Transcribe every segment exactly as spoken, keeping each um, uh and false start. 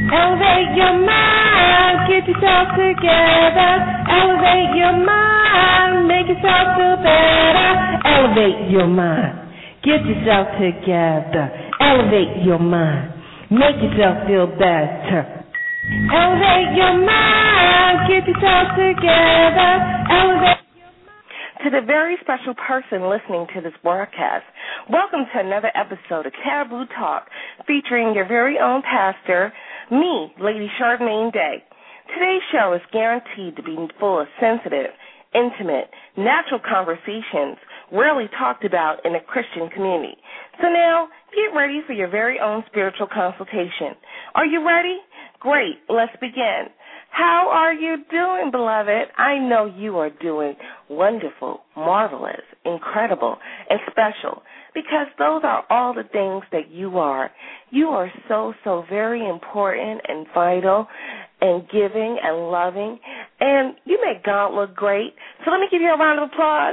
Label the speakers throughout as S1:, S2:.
S1: Elevate your mind, get yourself together. Elevate your mind, make yourself feel better. Elevate your mind, get yourself together. Elevate your mind, make yourself feel better. Elevate your mind, get yourself together. Elevate. To the very special person listening to this broadcast, welcome to another episode of Taboo Talk, featuring your very own pastor, me, Lady Charmaine Day. Today's show is guaranteed to be full of sensitive, intimate, natural conversations rarely talked about in a Christian community. So now, get ready for your very own spiritual consultation. Are you ready? Great, let's begin. How are you doing, beloved? I know you are doing wonderful, marvelous, incredible, and special, because those are all the things that you are. You are so, so very important and vital and giving and loving, and you make God look great. So let me give you a round of applause.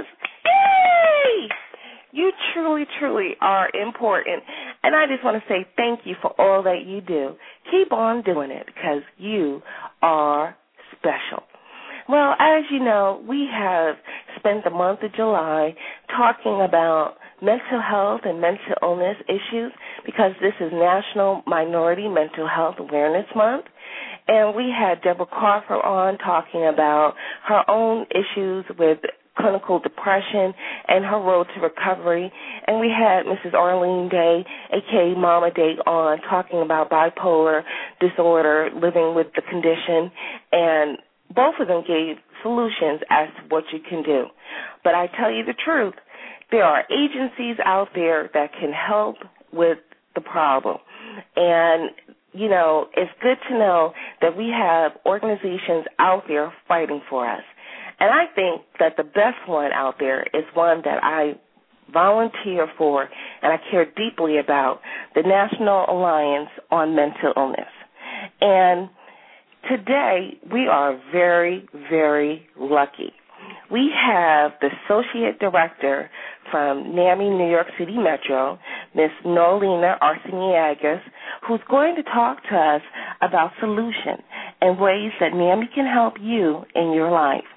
S1: Yay! You truly, truly are important, and I just want to say thank you for all that you do. Keep on doing it because you are special. Well, as you know, we have spent the month of July talking about mental health and mental illness issues because this is National Minority Mental Health Awareness Month. And we had Deborah Crawford on talking about her own issues with clinical depression and her road to recovery. And we had Missus Arlene Day, a k a. Mama Day, on talking about bipolar disorder, living with the condition, and both of them gave solutions as to what you can do. But I tell you the truth, there are agencies out there that can help with the problem. And, you know, it's good to know that we have organizations out there fighting for us. And I think that the best one out there is one that I volunteer for and I care deeply about, the National Alliance on Mental Illness. And today we are very, very lucky. We have the Associate Director from NAMI New York City Metro, Miz Nolina Arciniagas, who's going to talk to us about solutions and ways that NAMI can help you in your life.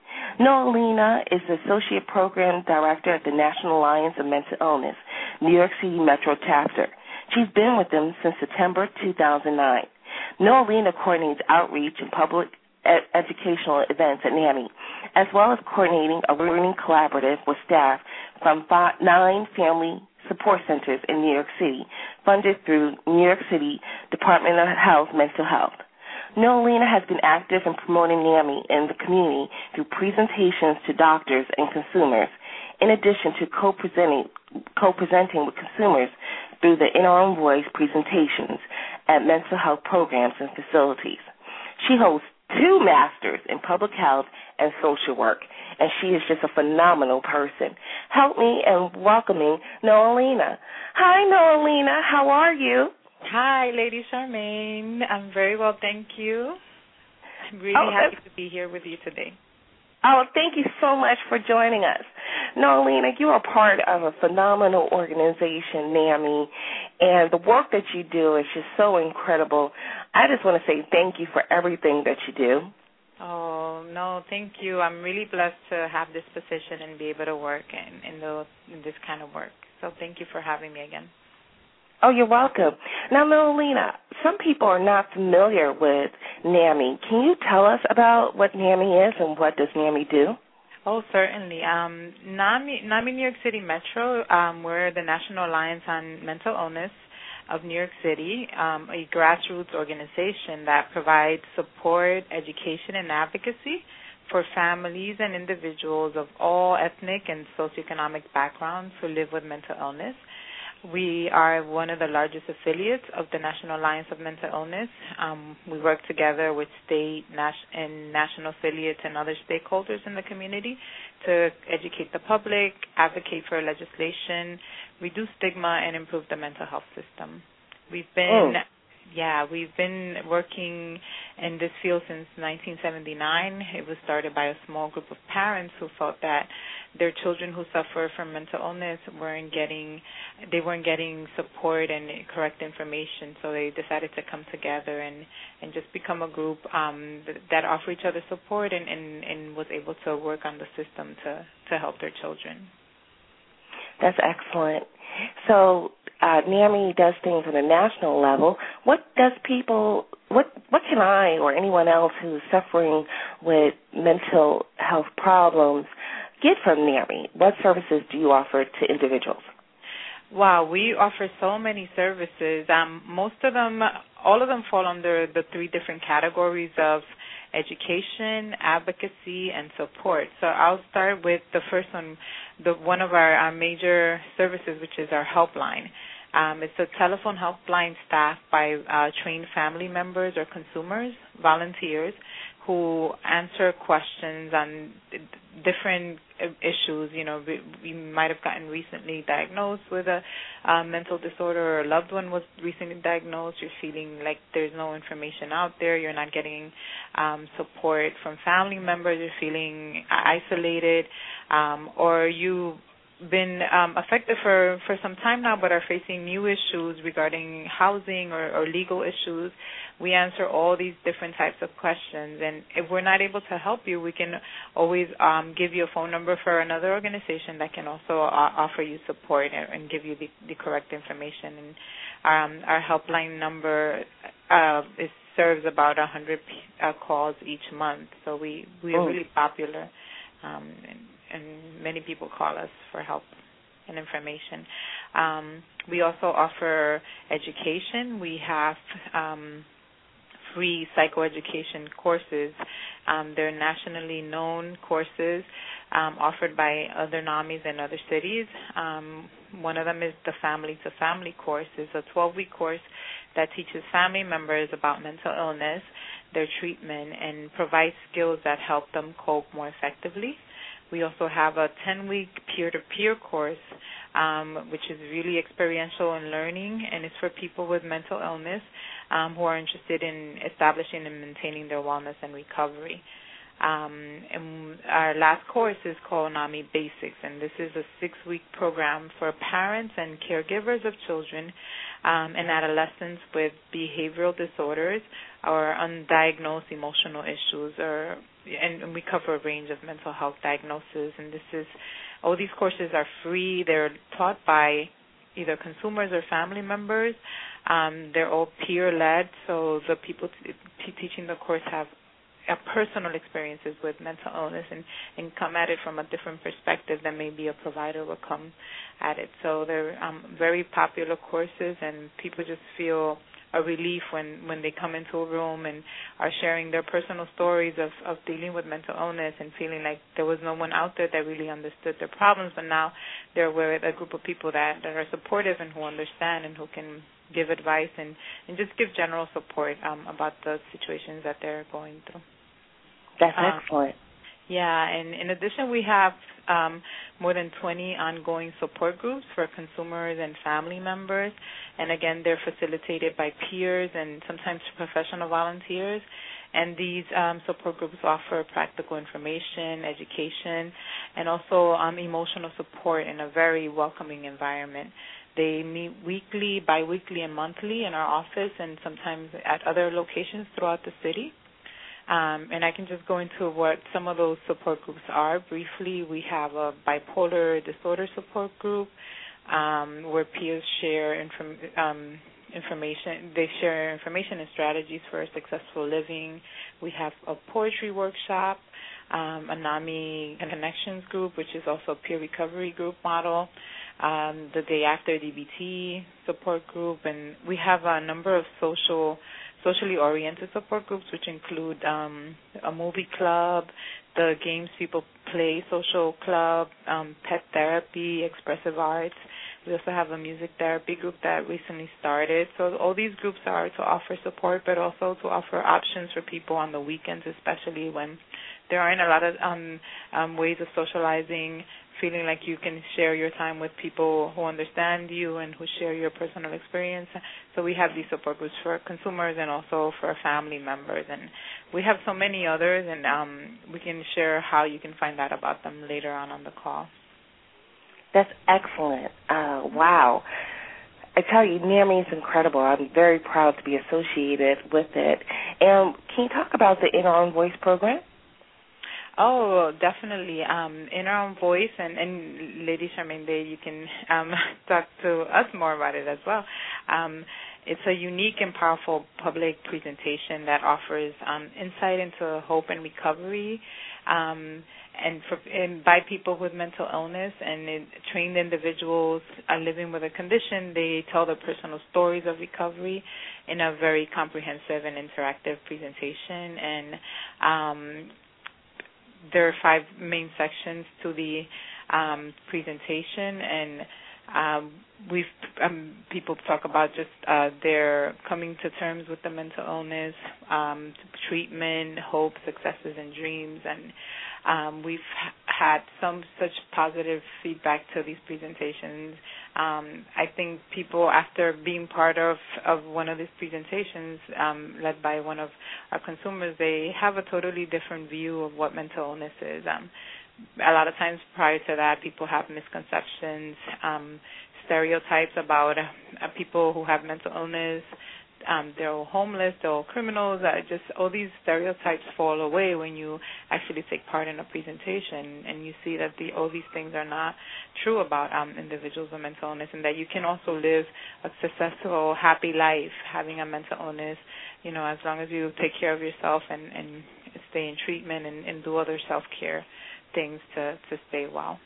S1: Nolina is the Associate Program Director at the National Alliance of Mental Illness, New York City Metro Chapter. She's been with them since September two thousand nine. Nolina coordinates outreach and public ed- educational events at NAMI, as well as coordinating a learning collaborative with staff from five, nine family support centers in New York City, funded through New York City Department of Health Mental Health. Nolina has been active in promoting NAMI in the community through presentations to doctors and consumers, in addition to co-presenting, co-presenting with consumers through the In Our Own Voice presentations at mental health programs and facilities. She holds two masters in public health and social work, and she is just a phenomenal person. Help me in welcoming Nolina. Hi, Nolina. How are you?
S2: Hi, Lady Charmaine. I'm very well, thank you. I'm really
S1: oh,
S2: happy to be here with you today.
S1: Oh, thank you so much for joining us. Nolina, you are part of a phenomenal organization, NAMI, and the work that you do is just so incredible. I just want to say thank you for everything that you do.
S2: Oh, no, thank you. I'm really blessed to have this position and be able to work in, in, the, in this kind of work. So thank you for having me again.
S1: Oh, you're welcome. Now, Nolina, some people are not familiar with NAMI. Can you tell us about what NAMI is and what does NAMI do?
S2: Oh, certainly. Um, NAMI, NAMI New York City Metro, um, we're the National Alliance on Mental Illness of New York City, um, a grassroots organization that provides support, education, and advocacy for families and individuals of all ethnic and socioeconomic backgrounds who live with mental illness. We are one of the largest affiliates of the National Alliance of Mental Illness. Um, we work together with state nas- and national affiliates and other stakeholders in the community to educate the public, advocate for legislation, reduce stigma, and improve the mental health system. We've been, oh. yeah, we've been working in this field since nineteen seventy-nine. It was started by a small group of parents who felt that their children who suffer from mental illness weren't getting, they weren't getting support and correct information. So they decided to come together and, and just become a group um, that offer each other support and, and, and was able to work on the system to, to help their children.
S3: That's excellent. So uh, NAMI does things on a national level. What does people, what what can I or anyone else who's suffering with mental health problems get from NAMI? What services do you offer to individuals?
S2: Wow, we offer so many services. Um, most of them, all of them fall under the three different categories of education, advocacy, and support. So I'll start with the first one, the one of our, our major services, which is our helpline. Um, it's a telephone helpline staffed by uh, trained family members or consumers, volunteers, who answer questions on different issues. You know, we, we might have gotten recently diagnosed with a uh, mental disorder, or a loved one was recently diagnosed. You're feeling like there's no information out there. You're not getting um, support from family members. You're feeling isolated, um, or you been um, affected for, for some time now but are facing new issues regarding housing or, or legal issues. We answer all these different types of questions, and if we're not able to help you, we can always um, give you a phone number for another organization that can also uh, offer you support and, and give you the, the correct information. And um, our helpline number uh, is, serves about one hundred uh, calls each month, so we, we are really popular. Um, and, and many people call us for help and information. Um, we also offer education. We have um, free psychoeducation courses. Um, they're nationally known courses um, offered by other NAMIs in other cities. Um, one of them is the Family to Family course. It's a twelve-week course that teaches family members about mental illness, their treatment, and provides skills that help them cope more effectively. We also have a ten-week peer-to-peer course, um, which is really experiential in learning, and it's for people with mental illness um, who are interested in establishing and maintaining their wellness and recovery. Um, and our last course is called NAMI Basics, and this is a six-week program for parents and caregivers of children um, and adolescents with behavioral disorders or undiagnosed emotional issues, or and, and we cover a range of mental health diagnoses. And this is all these courses are free. They're taught by either consumers or family members. Um, they're all peer-led, so the people t- t- teaching the course have uh, personal experiences with mental illness and, and come at it from a different perspective than maybe a provider will come at it. So they're um, very popular courses, and people just feel a relief when, when they come into a room and are sharing their personal stories of, of dealing with mental illness and feeling like there was no one out there that really understood their problems, but now they're with a group of people that, that are supportive and who understand and who can give advice and, and just give general support um, about the situations that they're going through.
S3: That's
S2: um,
S3: excellent.
S2: Yeah, and in addition, we have um, more than twenty ongoing support groups for consumers and family members. And again, they're facilitated by peers and sometimes professional volunteers. And these um, support groups offer practical information, education, and also um, emotional support in a very welcoming environment. They meet weekly, biweekly, and monthly in our office and sometimes at other locations throughout the city. Um, and I can just go into what some of those support groups are briefly. We have a bipolar disorder support group um, where peers share inform- um, information. They share information and strategies for successful living. We have a poetry workshop, um, a NAMI Connections group, which is also a peer recovery group model, um, the Day After D B T support group, and we have a number of social socially oriented support groups, which include um, a movie club, the games people play social club, um, pet therapy, expressive arts. We also have a music therapy group that recently started. So all these groups are to offer support, but also to offer options for people on the weekends, especially when there aren't a lot of um, um, ways of socializing feeling like you can share your time with people who understand you and who share your personal experience. So we have these support groups for consumers and also for family members. And we have so many others, and um, we can share how you can find out about them later on on the call.
S3: That's excellent. Uh, wow. I tell you, NAMI is incredible. I'm very proud to be associated with it. And can you talk about the In Our Own Voice program?
S2: Oh, definitely. Um, In Our Own Voice, and, and Lady Charmaine Day, you can um, talk to us more about it as well. Um, it's a unique and powerful public presentation that offers um, insight into hope and recovery, um, and, for, and by people with mental illness and it, trained individuals are living with a condition. They tell their personal stories of recovery in a very comprehensive and interactive presentation. And um, there are five main sections to the um, presentation, and um, we've um, people talk about just uh, their coming to terms with the mental illness, um, treatment, hope, successes, and dreams. And um, we've had some such positive feedback to these presentations. Um, I think people, after being part of, of one of these presentations um, led by one of our consumers, they have a totally different view of what mental illness is. Um, a lot of times prior to that, people have misconceptions, um, stereotypes about uh, people who have mental illness. Um, they're all homeless, they're all criminals. Uh, just all these stereotypes fall away when you actually take part in a presentation, and you see that the, all these things are not true about um, individuals with mental illness, and that you can also live a successful, happy life having a mental illness, you know, as long as you take care of yourself and, and stay in treatment and, and do other self-care things to, to stay well.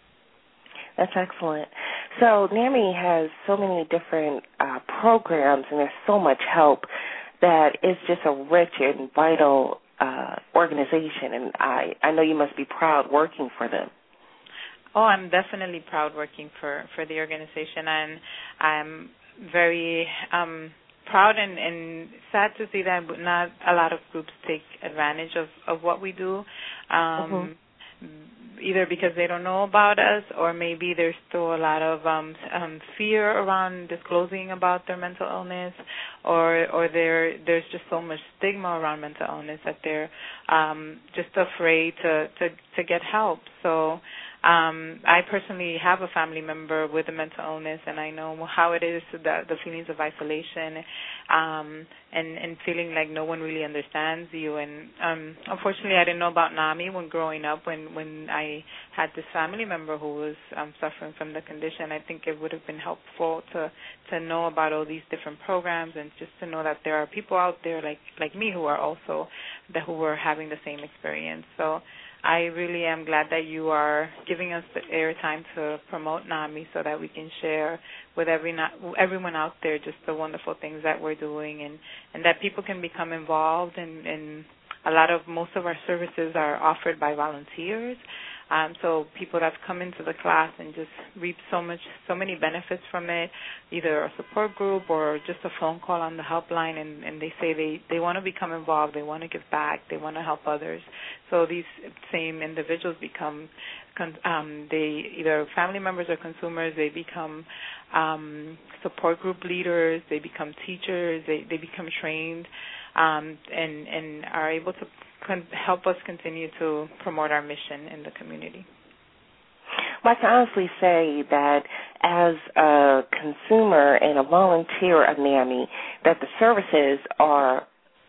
S3: That's excellent. So NAMI has so many different uh, programs, and there's so much help that it's just a rich and vital uh, organization, and I, I know you must be proud working for them.
S2: Oh, I'm definitely proud working for, for the organization, and I'm very um, proud and, and sad to see that not a lot of groups take advantage of, of what we do. Um, mm-hmm. Either because they don't know about us, or maybe there's still a lot of um, um, fear around disclosing about their mental illness, or or there there's just so much stigma around mental illness that they're um, just afraid to, to, to get help. So um, I personally have a family member with a mental illness, and I know how it is, the, the feelings of isolation um, and, and feeling like no one really understands you. And um, unfortunately, I didn't know about NAMI when growing up, when, when I had this family member who was um, suffering from the condition. I think it would have been helpful to, to know about all these different programs, and just to know that there are people out there like, like me who are also, that who were having the same experience. So I really am glad that you are giving us the airtime to promote NAMI, so that we can share with every everyone out there just the wonderful things that we're doing, and, and that people can become involved. And, and a lot of, most of our services are offered by volunteers. Um, so people that come into the class and just reap so much, so many benefits from it, either a support group or just a phone call on the helpline, and, and they say they, they want to become involved, they want to give back, they want to help others. So these same individuals become, um, they either family members or consumers, they become um, support group leaders, they become teachers, they, they become trained, um, and, and are able to Con- help us continue to promote our mission in the community.
S3: Well, I can honestly say that as a consumer and a volunteer of NAMI, that the services are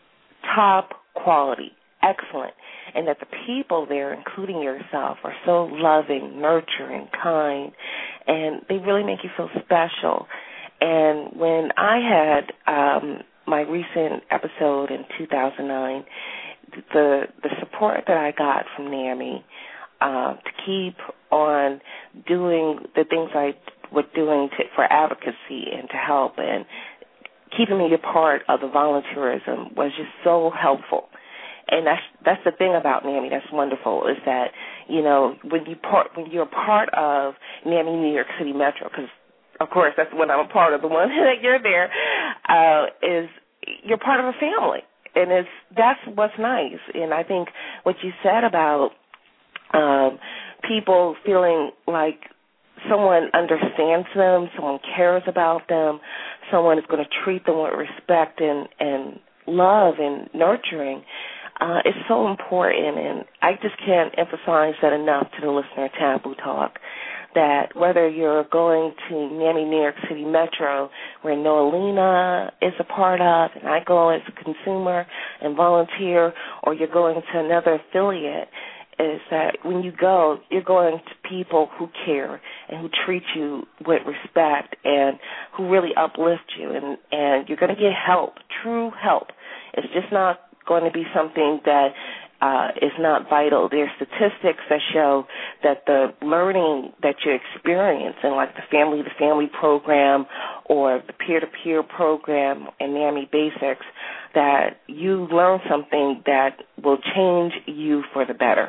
S3: top quality, excellent, and that the people there, including yourself, are so loving, nurturing, kind, and they really make you feel special. And when I had um, my recent episode in two thousand nine, the the support that I got from NAMI uh, to keep on doing the things I was doing to, for advocacy and to help, and keeping me a part of the volunteerism was just so helpful. And that's that's the thing about NAMI that's wonderful, is that, you know, when you part when you're part of NAMI New York City Metro, because of course that's when I'm a part of the one that you're there, uh, is you're part of a family. And it's that's what's nice. And I think what you said about um, people feeling like someone understands them, someone cares about them, someone is going to treat them with respect and, and love and nurturing, uh, is so important. And I just can't emphasize that enough to the listener of Taboo Talk, that whether you're going to NAMI New York City Metro, where Noelina is a part of, and I go as a consumer and volunteer, or you're going to another affiliate, is that when you go, you're going to people who care and who treat you with respect and who really uplift you, and, and you're going to get help, true help. It's just not going to be something that uh, is not vital. There's statistics that show that the learning that you experience in like the family-to-family program or the peer-to-peer program in NAMI Basics, that you learn something that will change you for the better.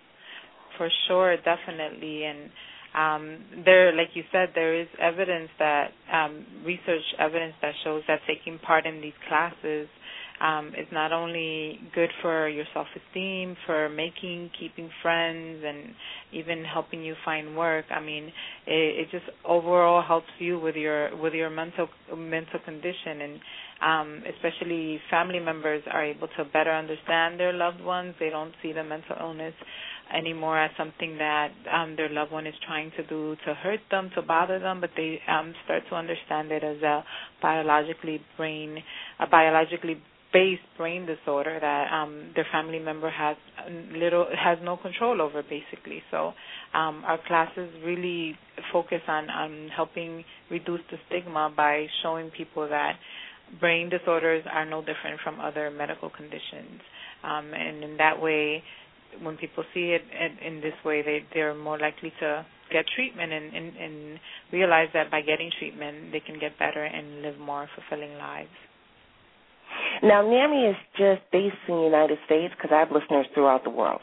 S2: For sure, definitely. And um, there, like you said, there is evidence that, um, research evidence that shows that taking part in these classes um, is not only good for your self-esteem, for making, keeping friends, and even helping you find work. I mean, it, it just overall helps you with your with your mental mental condition, and um, especially family members are able to better understand their loved ones. They don't see the mental illness anymore as something that um, their loved one is trying to do to hurt them, to bother them, but they um, start to understand it as a biologically brain, a biologically based brain disorder that um, their family member has little has no control over, basically. So um, our classes really focus on, on helping reduce the stigma by showing people that brain disorders are no different from other medical conditions, um, and in that way, when people see it in, in this way, they, they're more likely to get treatment and, and, and realize that by getting treatment, they can get better and live more fulfilling lives.
S3: Now, NAMI is just based in the United States, because I have listeners throughout the world.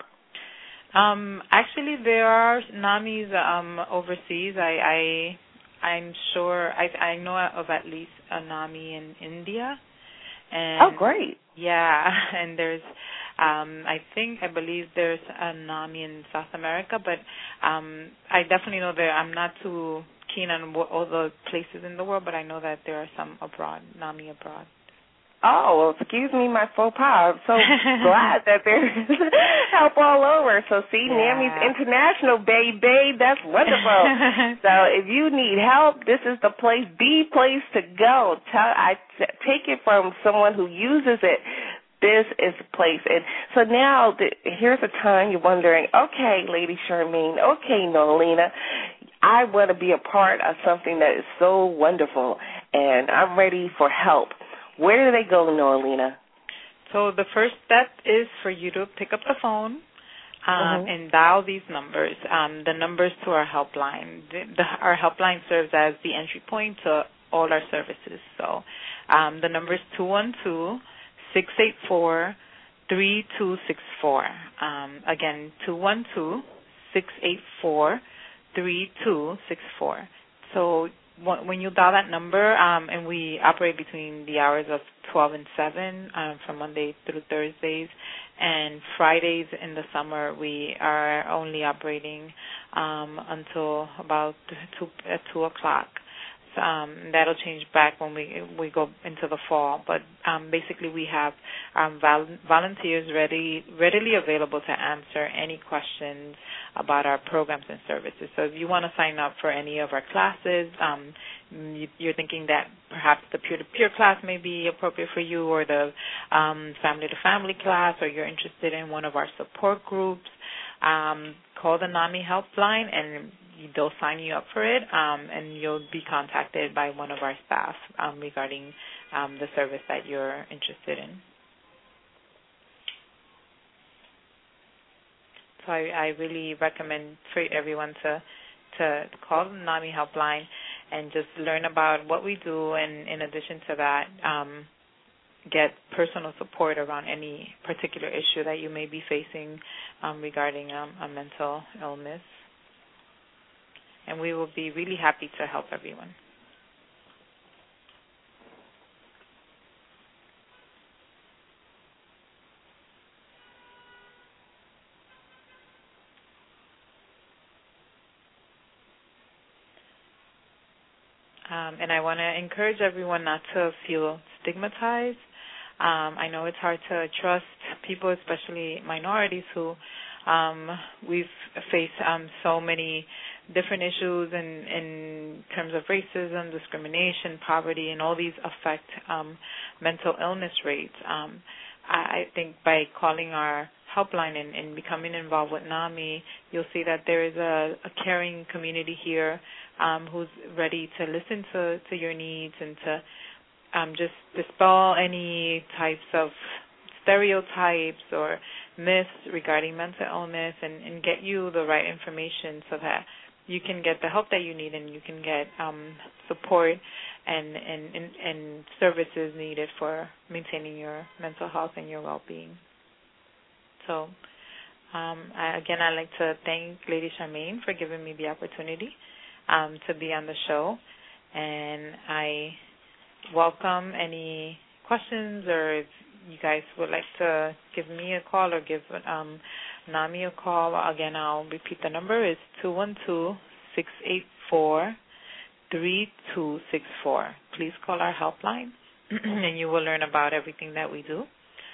S2: Um, actually, there are NAMIs um, overseas. I, I, I'm sure, I, I know of at least a NAMI in India. And
S3: oh, great.
S2: Yeah, and there's, um, I think, I believe there's a NAMI in South America, but um, I definitely know that I'm not too keen on what, all the places in the world, but I know that there are some abroad, NAMI abroad.
S3: Oh, well, excuse me, my faux pas. I'm so glad that there's help all over. So, see, yeah. NAMI's international, baby. That's wonderful. So, if you need help, this is the place, the place to go. Tell, I t- take it from someone who uses it. This is the place. And so now, the, here's a time you're wondering, okay, Lady Charmaine, okay, Noelina, I want to be a part of something that is so wonderful, and I'm ready for help. Where do they go, Noelina?
S2: So the first step is for you to pick up the phone um, mm-hmm. and dial these numbers, um, the numbers to our helpline. The, the, our helpline serves as the entry point to all our services. So um, the number is two one two, six eight four, three two six four. Um, again, two one two, six eight four, three two six four. So when you dial that number, um, and we operate between the hours of twelve and seven um, from Monday through Thursdays, and Fridays in the summer we are only operating um, until about two, at two o'clock. Um, that'll change back when we we go into the fall. But um, basically, we have um, vol- volunteers ready, readily available to answer any questions about our programs and services. So if you want to sign up for any of our classes, um, you, you're thinking that perhaps the peer-to-peer class may be appropriate for you, or the um, family-to-family class, or you're interested in one of our support groups, um, call the NAMI helpline, and they'll sign you up for it, um, and you'll be contacted by one of our staff um, regarding um, the service that you're interested in. So I, I really recommend for everyone to to call the NAMI helpline and just learn about what we do, and in addition to that, um, get personal support around any particular issue that you may be facing um, regarding um, a mental illness. And we will be really happy to help everyone. Um, and I want to encourage everyone not to feel stigmatized. Um, I know it's hard to trust people, especially minorities, who um, we've faced um, so many different issues in, in terms of racism, discrimination, poverty, and all these affect um, mental illness rates. Um, I, I think by calling our helpline and, and becoming involved with NAMI, you'll see that there is a, a caring community here um, who's ready to listen to, to your needs and to um, just dispel any types of stereotypes or myths regarding mental illness and, and get you the right information so that you can get the help that you need and you can get um, support and, and, and, and services needed for maintaining your mental health and your well-being. So, um, I, again, I'd like to thank Lady Charmaine for giving me the opportunity um, to be on the show, and I welcome any questions, or if you guys would like to give me a call or give um, NAMI a call. Again, I'll repeat the number. It's two one two, six eight four, three two six four. Please call our helpline, and you will learn about everything that we do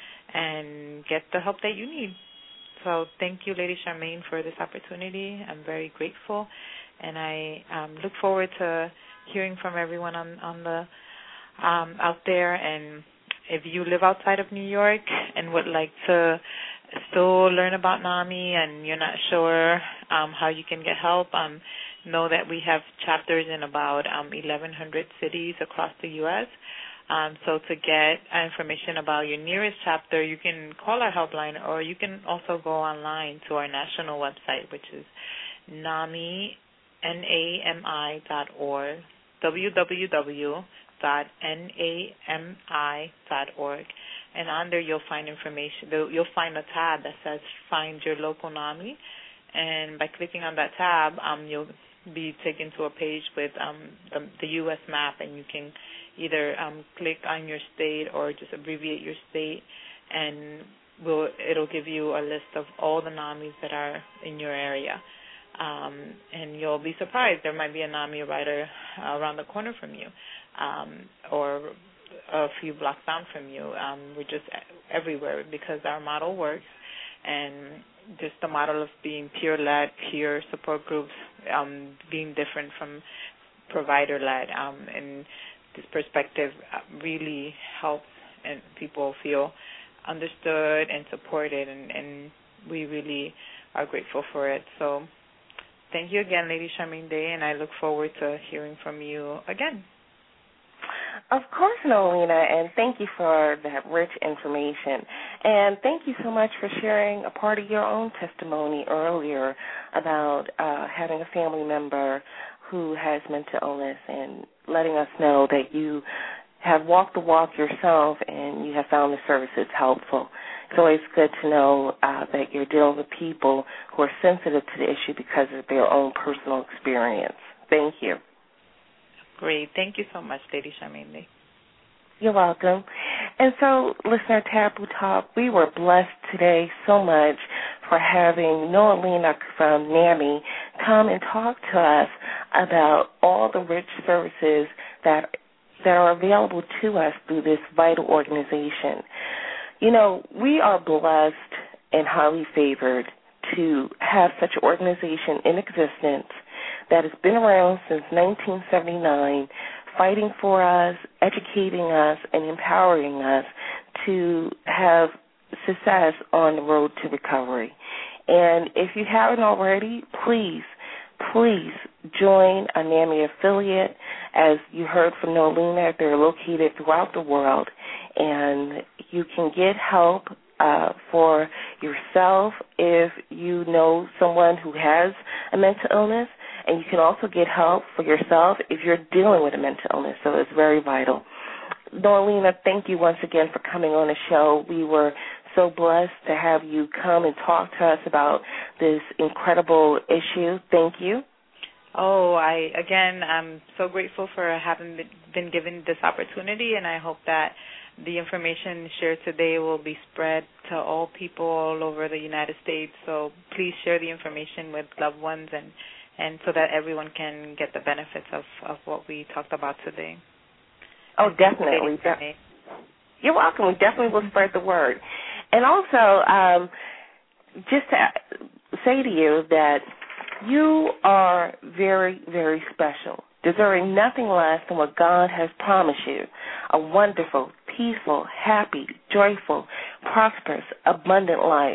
S2: and get the help that you need. So thank you, Lady Charmaine, for this opportunity. I'm very grateful, and I um, look forward to hearing from everyone on, on the um, out there. And if you live outside of New York and would like to still learn about NAMI and you're not sure um, how you can get help, um, know that we have chapters in about um, eleven hundred cities across the U S Um, so to get information about your nearest chapter, you can call our helpline, or you can also go online to our national website, which is NAMI, N A M I dot org, w w w dot n a m i dot org. And on there you'll find information. You'll find a tab that says Find Your Local NAMI. And by clicking on that tab, um, you'll be taken to a page with um, the, the U S map, and you can either um, click on your state or just abbreviate your state, and we'll, it'll give you a list of all the NAMIs that are in your area. Um, and you'll be surprised. There might be a NAMI rider uh, around the corner from you, um, or a few blocks down from you. Um, we're just everywhere because our model works, and just the model of being peer-led, peer support groups, um, being different from provider-led, um, and this perspective really helps and people feel understood and supported, and, and we really are grateful for it. So thank you again, Lady Charmaine Day, and I look forward to hearing from you again.
S3: Of course, Nolina, and thank you for that rich information. And thank you so much for sharing a part of your own testimony earlier about uh, having a family member who has mental illness, and letting us know that you have walked the walk yourself and you have found the services helpful. It's always good to know uh, that you're dealing with people who are sensitive to the issue because of their own personal experience. Thank you.
S2: Great. Thank you so much, Lady Charmaine.
S3: You're welcome. And so, listener Taboo Talk, we were blessed today so much for having Nolina from NAMI come and talk to us about all the rich services that that are available to us through this vital organization. You know, we are blessed and highly favored to have such an organization in existence that has been around since nineteen seventy-nine, fighting for us, educating us, and empowering us to have success on the road to recovery. And if you haven't already, please, please join a NAMI affiliate. As you heard from Nolina, they're located throughout the world, and you can get help uh, for yourself if you know someone who has a mental illness, and you can also get help for yourself if you're dealing with a mental illness, so it's very vital. Nolina, thank you once again for coming on the show. We were so blessed to have you come and talk to us about this incredible issue. Thank you.
S2: Oh, I, again, I'm so grateful for having been given this opportunity, and I hope that the information shared today will be spread to all people all over the United States. So please share the information with loved ones and, and so that everyone can get the benefits of, of what we talked about today.
S3: Oh, definitely. De- You're welcome. We definitely will spread the word. And also, um, just to say to you that you are very, very special, deserving nothing less than what God has promised you, a wonderful, peaceful, happy, joyful, prosperous, abundant life.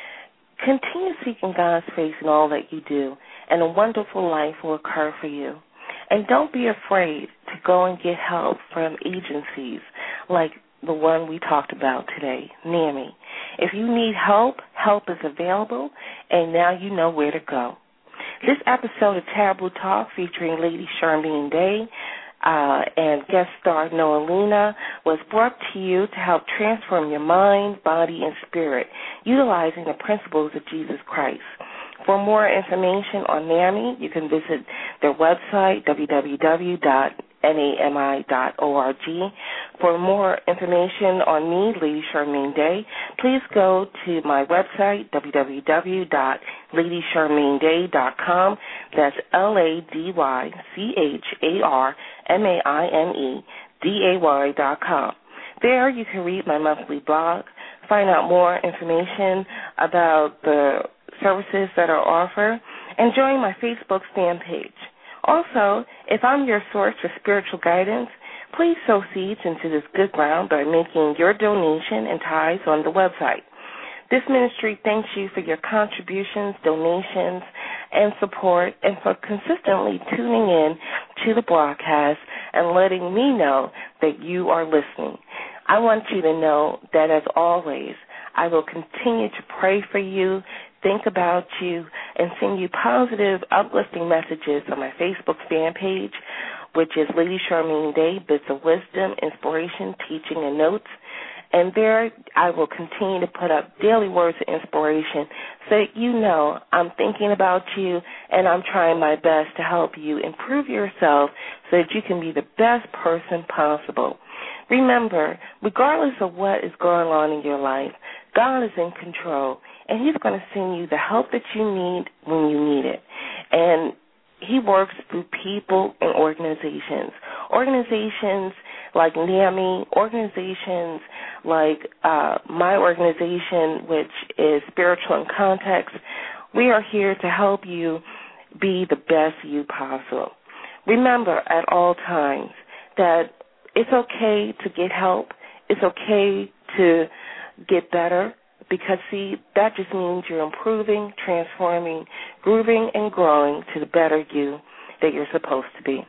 S3: Continue seeking God's face in all that you do, and a wonderful life will occur for you. And don't be afraid to go and get help from agencies like the one we talked about today, NAMI. If you need help, help is available, and now you know where to go. This episode of Taboo Talk featuring Lady Charmaine Day uh, and guest star Noah Luna was brought to you to help transform your mind, body, and spirit, utilizing the principles of Jesus Christ. For more information on NAMI, you can visit their website, w w w dot nami dot org. For more information on me, Lady Charmaine Day, please go to my website, w w w dot lady charmaine day dot com. That's L A D Y C H A R M A I N E D A Y dot com. There you can read my monthly blog, find out more information about the services that are offered, and join my Facebook fan page. Also, if I'm your source for spiritual guidance, please sow seeds into this good ground by making your donation and tithes on the website. This ministry thanks you for your contributions, donations, and support, and for consistently tuning in to the broadcast and letting me know that you are listening. I want you to know that, as always, I will continue to pray for you, think about you, and send you positive, uplifting messages on my Facebook fan page, which is Lady Charmaine Day, Bits of Wisdom, Inspiration, Teaching, and Notes. And there I will continue to put up daily words of inspiration so that you know I'm thinking about you and I'm trying my best to help you improve yourself so that you can be the best person possible. Remember, regardless of what is going on in your life, God is in control, and he's going to send you the help that you need when you need it. And he works through people and organizations. Organizations like NAMI, organizations like uh, my organization, which is Spiritual in Context. We are here to help you be the best you possible. Remember at all times that it's okay to get help. It's okay to get better because, see, that just means you're improving, transforming, grooving, and growing to the better you that you're supposed to be.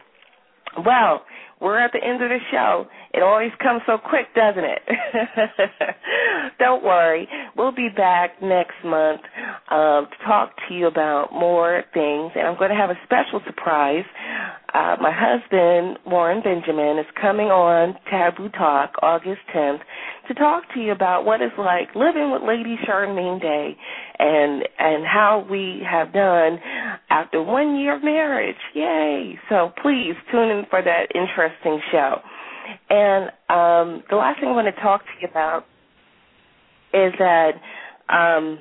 S3: Well, we're at the end of the show. It always comes so quick, doesn't it? Don't worry. We'll be back next month uh, to talk to you about more things, and I'm going to have a special surprise. Uh, my husband, Warren Benjamin, is coming on Taboo Talk August tenth to talk to you about what it's like living with Lady Charmaine Day and and how we have done after one year of marriage. Yay! So please tune in for that interesting show. And um, the last thing I want to talk to you about is that um,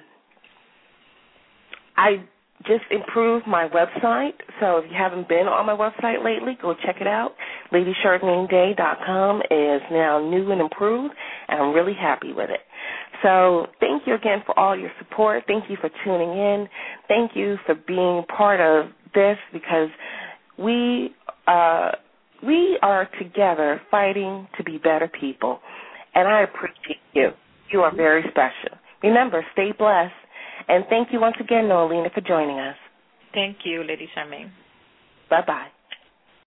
S3: I just improved my website. So if you haven't been on my website lately, go check it out. lady charmaine day dot com is now new and improved, and I'm really happy with it. So thank you again for all your support. Thank you for tuning in. Thank you for being part of this, because we uh, we are together fighting to be better people, and I appreciate you. You are very special. Remember, stay blessed. And thank you once again, Noelina, for joining us.
S2: Thank you, Lady Charmaine.
S3: Bye-bye.